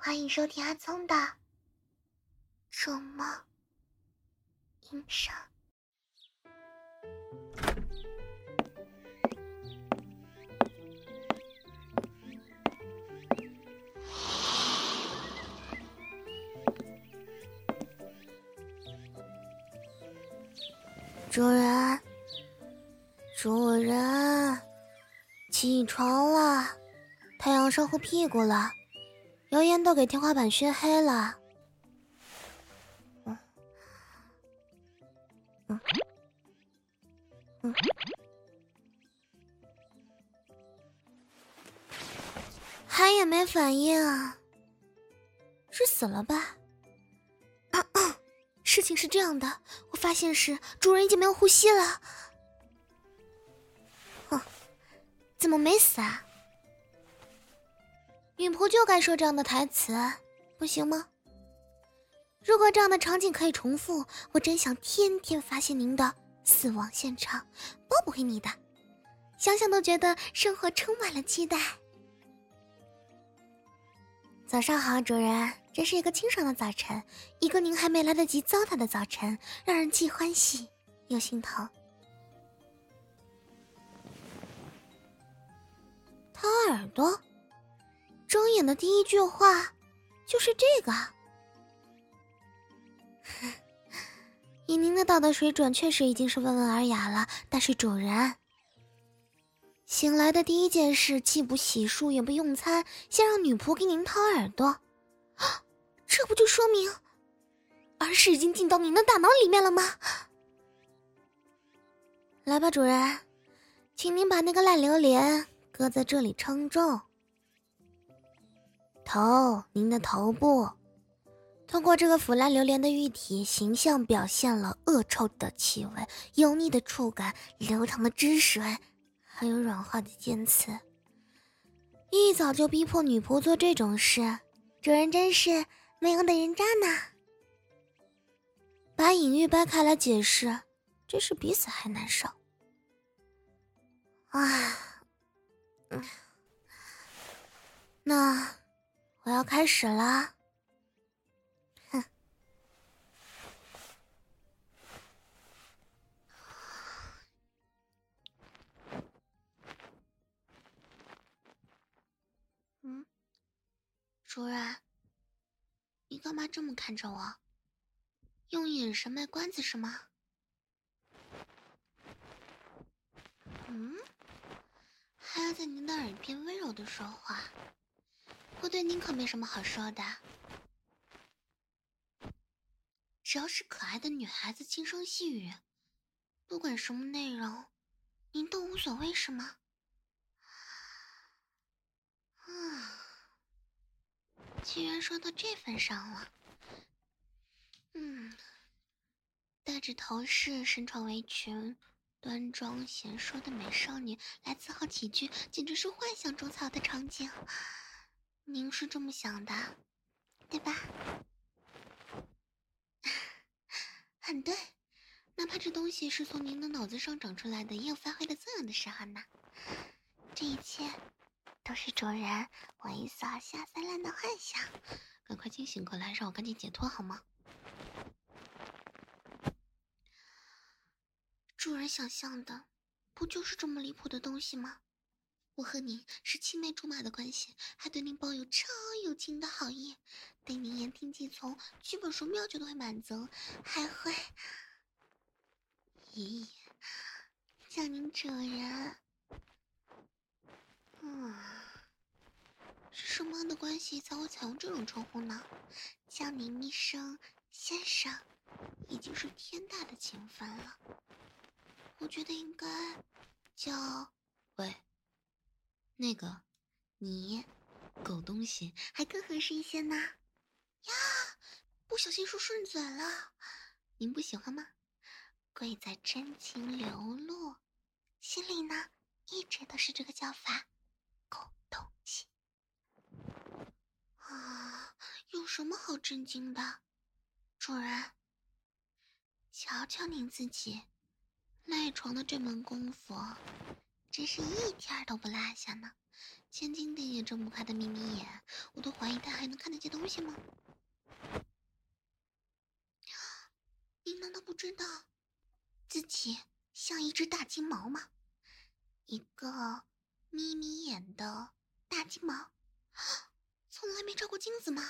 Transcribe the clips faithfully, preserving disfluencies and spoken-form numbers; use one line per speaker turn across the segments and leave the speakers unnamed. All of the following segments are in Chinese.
欢迎收听阿聪的周末音声。主人，主人，起床了，太阳烧糊屁股了，油烟都给天花板熏黑了。嗯嗯嗯，喊也没反应啊，是死了吧？啊啊！事情是这样的，我发现时主人已经没有呼吸了。哼，怎么没死啊？女仆就该说这样的台词，不行吗？如果这样的场景可以重复，我真想天天发现您的死亡现场，包不回你的。想想都觉得生活充满了期待。早上好，主人，这是一个清爽的早晨，一个您还没来得及糟蹋的早晨，让人既欢喜又心疼。掏耳朵，睁眼的第一句话就是这个。以您的道德水准，确实已经是温文尔雅了，但是主人，醒来的第一件事，既不洗漱也不用餐，先让女仆给您掏耳朵，这不就说明儿时已经进到您的大脑里面了吗？来吧，主人，请您把那个烂榴莲搁在这里称重。头，您的头部。通过这个腐烂榴莲的玉体，形象表现了恶臭的气味、油腻的触感、流淌的汁水，还有软化的尖刺。一早就逼迫女仆做这种事，主人真是没用的人渣呢。把隐喻掰开来解释，真是比死还难受。啊，嗯，那我要开始啦。嗯，主人，你干嘛这么看着我？用眼神卖关子是吗？嗯，还要在您的耳边温柔的说话，我对您可没什么好说的。只要是可爱的女孩子轻声细语，不管什么内容，您都无所谓是吗？啊，既然说到这份上了，嗯，戴着头饰，身穿围裙，端庄贤淑的美少女来自好几句，简直是幻想中才有的场景。您是这么想的，对吧？很对，哪怕这东西是从您的脑子上长出来的，也有发挥的作用的时候呢。这一切都是主人我一撒下三滥的幻想，赶快清醒过来，让我赶紧解脱好吗？主人想象的不就是这么离谱的东西吗？我和您是青梅竹马的关系，还对您抱有超友情的好意，对您言听计从，剧本说妙就都会满足，还会咦叫您主人。嗯，是什么样的关系才会采用这种称呼呢？叫您一声先生，已经是天大的情分了。我觉得应该叫喂，那个你狗东西还更合适一些呢。呀，不小心说顺嘴了，您不喜欢吗？贵在真情流露，心里呢一直都是这个叫法，狗东西。啊，有什么好震惊的？主人，瞧瞧您自己，赖床的这门功夫，真是一点都不落下呢。 千金顶也睁不开的眯眯眼，我都怀疑他还能看得见东西吗？你难道不知道自己像一只大金毛吗？一个眯眯眼的大金毛，从来没照过镜子吗？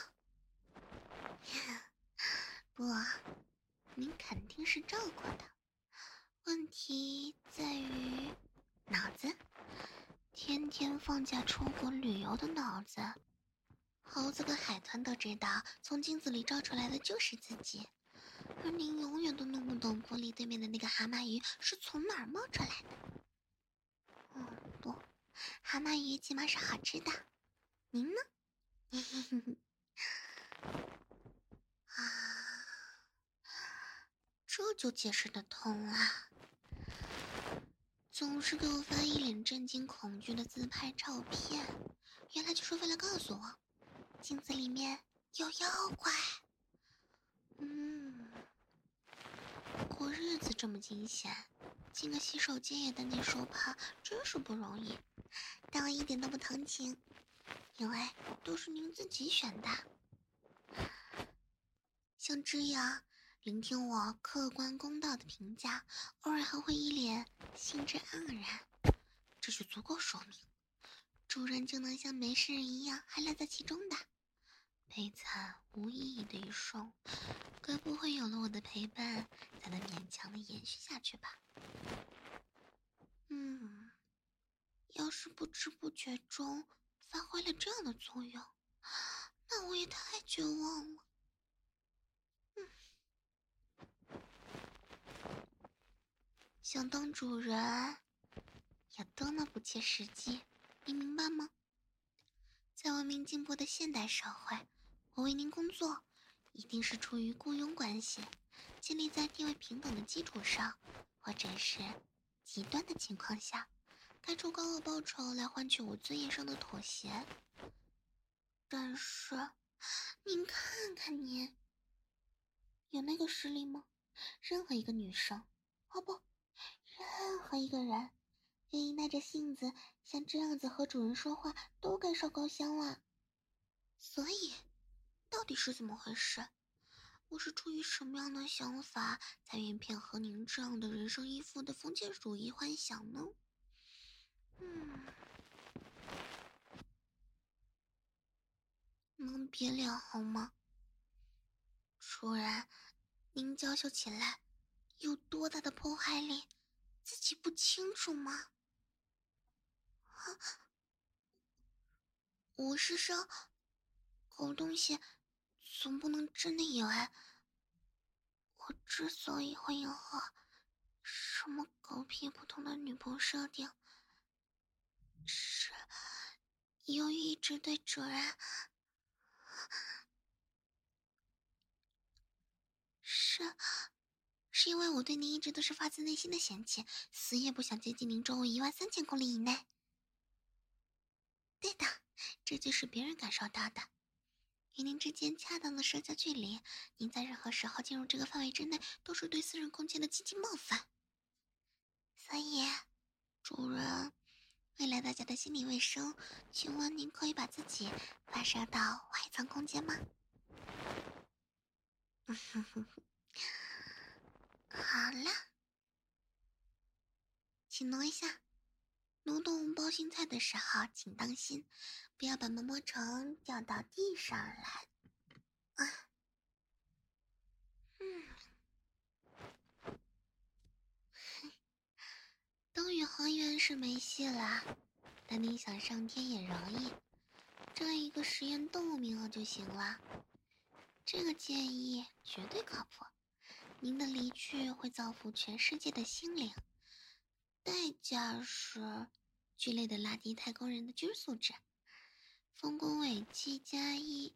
不，您肯定是照过的。问题在于脑子，天天放假出国旅游的脑子。猴子跟海豚都知道，从镜子里照出来的就是自己，而您永远都弄不懂玻璃对面的那个蛤蟆鱼是从哪儿冒出来的。嗯，不，蛤蟆鱼起码是好吃的。您呢？啊，这就解释得通了。总是给我发一脸震惊恐惧的自拍照片，原来就是为了告诉我，镜子里面有妖怪。嗯，过日子这么惊险，进个洗手间也担惊受怕，真是不容易。但我一点都不同情，因为都是您自己选的。像这样聆听我客观公道的评价，偶尔还会一脸兴致盎然，这就足够说明主人就能像没事人一样还乐在其中的。悲惨无意义的一生，该不会有了我的陪伴才能勉强的延续下去吧？嗯，要是不知不觉中发挥了这样的作用，那我也太绝望了。嗯，想当主人有多么不切实际，你明白吗？在文明进步的现代社会，我为您工作，一定是出于雇佣关系，建立在地位平等的基础上，或者是极端的情况下，开出高额报酬来换取我尊严上的妥协。但是，您看看您，有那个实力吗？任何一个女生，哦不，任何一个人，愿意耐着性子像这样子和主人说话，都该烧高香了。所以，到底是怎么回事？我是出于什么样的想法，才愿配合您这样的人生依附的封建主义幻想呢？嗯，能别脸好吗？主人，您娇羞起来有多大的破坏力，自己不清楚吗？啊，我是说，狗东西总不能真的以为我之所以会迎合什么狗屁不通的女仆设定，是由于一直对主人，是是因为我对您一直都是发自内心的嫌弃，死也不想接近您周围一万三千公里以内。对的，这就是别人感受到的。与您之间恰当的社交距离，您在任何时候进入这个范围之内，都是对私人空间的积极冒犯。所以，主人，为了大家的心理卫生，请问您可以把自己发射到外舱空间吗？好了，请挪一下。挪动包心菜的时候，请当心，不要把毛毛虫掉到地上来。啊，嗯，当宇航员是没戏啦，但你想上天也容易，占一个实验动物名额就行了。这个建议绝对靠谱。您的离去会造福全世界的心灵，代价是剧烈的拉低太空人的军事素质。丰功伟绩加一，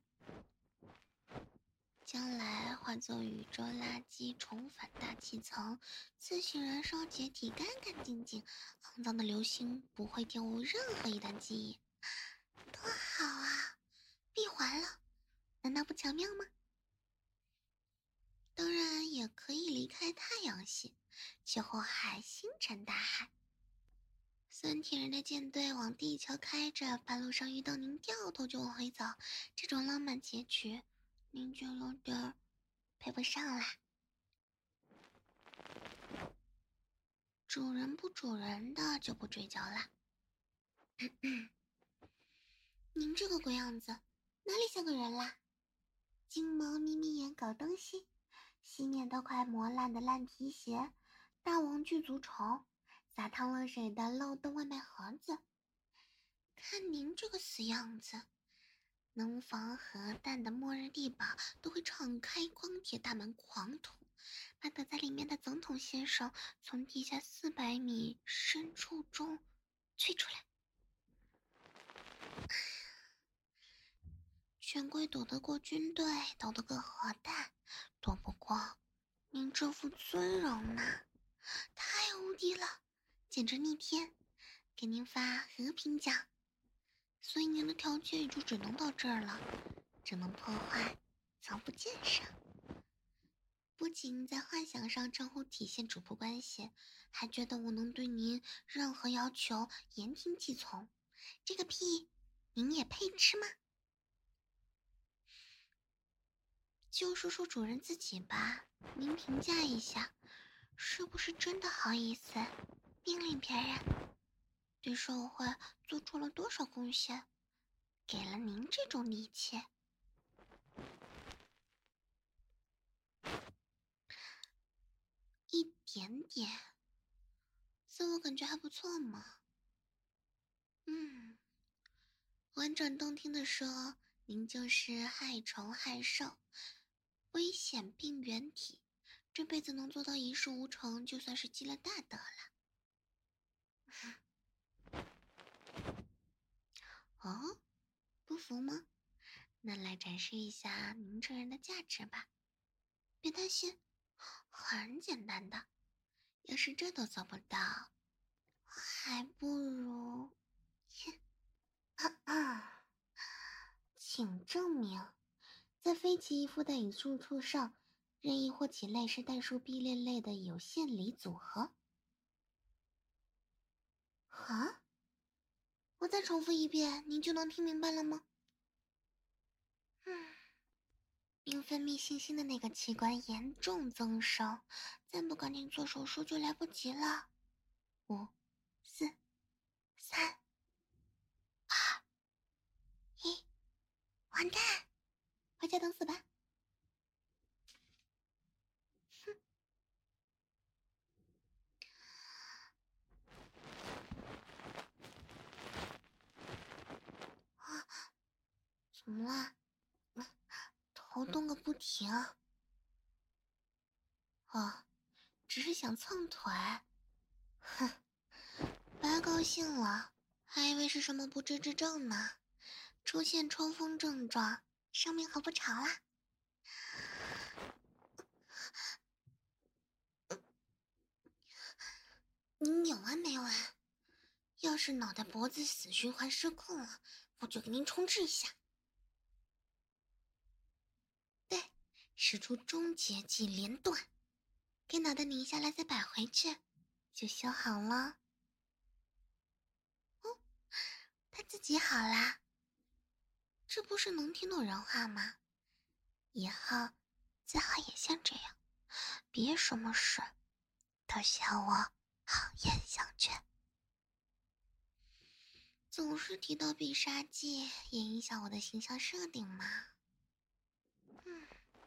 将来化作宇宙垃圾重返大气层，自行燃烧解体，干干净净。肮脏的流星不会玷污任何一段记忆，多好啊！闭环了，难道不巧妙吗？当然也可以离开太阳系，去祸害星辰大海。 三体人的舰队往地球开着，半路上遇到您，掉头就往回走，这种浪漫结局，您就有点配不上啦。主人不主人的就不追究啦。您这个鬼样子，哪里像个人啦？金毛眯眯眼搞东西，洗面都快磨烂的烂皮鞋，大王巨足虫，洒汤漏水的漏洞外卖盒子。看您这个死样子，能防核弹的末日地堡都会敞开光铁大门狂吐，把躲在里面的总统先生从地下四百米深处中催出来。权贵躲得过军队，躲得过核弹，躲不过您这副尊容呐，太无敌了，简直逆天！给您发和平奖。所以您的条件也就只能到这儿了，只能破坏，早不见上。不仅在幻想上称呼体现主仆关系，还觉得我能对您任何要求言听计从，这个屁您也配吃吗？就说说主人自己吧，您评价一下，是不是真的好意思命令别人，对社会做出了多少贡献，给了您这种力气？一点点，自我感觉还不错嘛。嗯，婉转动听的说，您就是害虫害兽，危险病原体，这辈子能做到一事无成，就算是积了大德了。哦，不服吗？那来展示一下您这人的价值吧。别担心，很简单的。要是这都做不到，还不如……啊啊！请证明，在非奇异附带引数处上，任意或其类是代数 B 链类的有限离组合。啊？我再重复一遍，您就能听明白了吗？嗯，并分泌信息的那个器官严重增生，再不赶紧做手术就来不及了。五、四、三、二、一，完蛋！回家等死吧。哼。啊，怎么了？头动个不停。哦，只是想蹭腿。哼，白高兴了，还以为是什么不治之症呢。出现抽风症状，生命好不长啦。你有完没完？要是脑袋脖子死循环失控了，我就给您重置一下。对，使出终结技连断，给脑袋拧下来再摆回去，就修好了。哦，他自己好啦。这不是能听懂人话吗？以后最好也像这样，别什么事都嫌我好言相劝。总是提到必杀技，也影响我的形象设定嘛。嗯。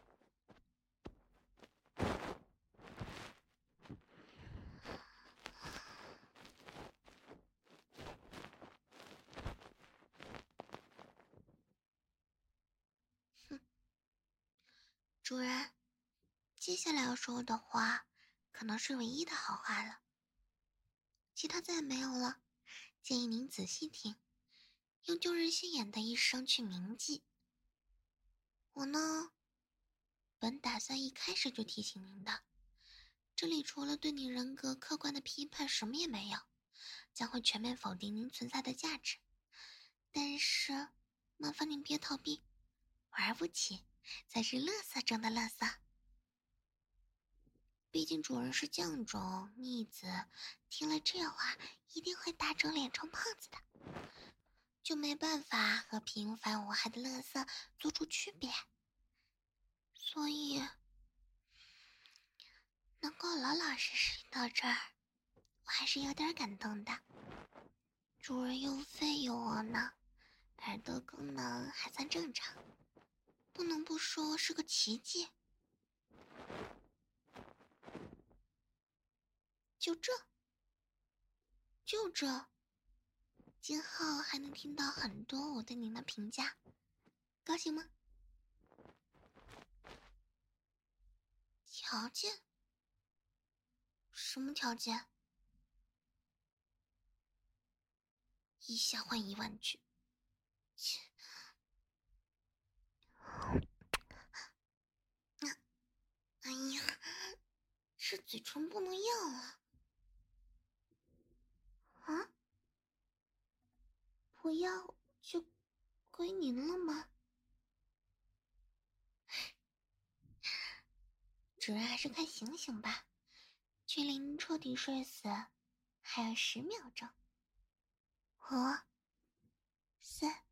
哼，主人，接下来要说的话，可能是唯一的好话了。其他再也没有了，建议您仔细听，用丢人现眼的一生去铭记。我呢，本打算一开始就提醒您的，这里除了对你人格客观的批判，什么也没有，将会全面否定您存在的价值。但是，麻烦您别逃避，玩不起才是垃圾中的垃圾。 毕竟主人是将种逆子，听了这话一定会打肿脸充胖子的，就没办法和平凡无害的垃圾做出区别。所以能够老老实实到这儿，我还是有点感动的。主人又废又窝囊，耳朵功能还算正常，不能不说是个奇迹。就这，就这，今后还能听到很多我对您的评价，高兴吗？条件？什么条件？一下换一万句。切，哎呀，这嘴唇不能要啊！啊？不要就归您了吗？主人还是快醒醒吧，距离您彻底睡死还有十秒钟。五、四。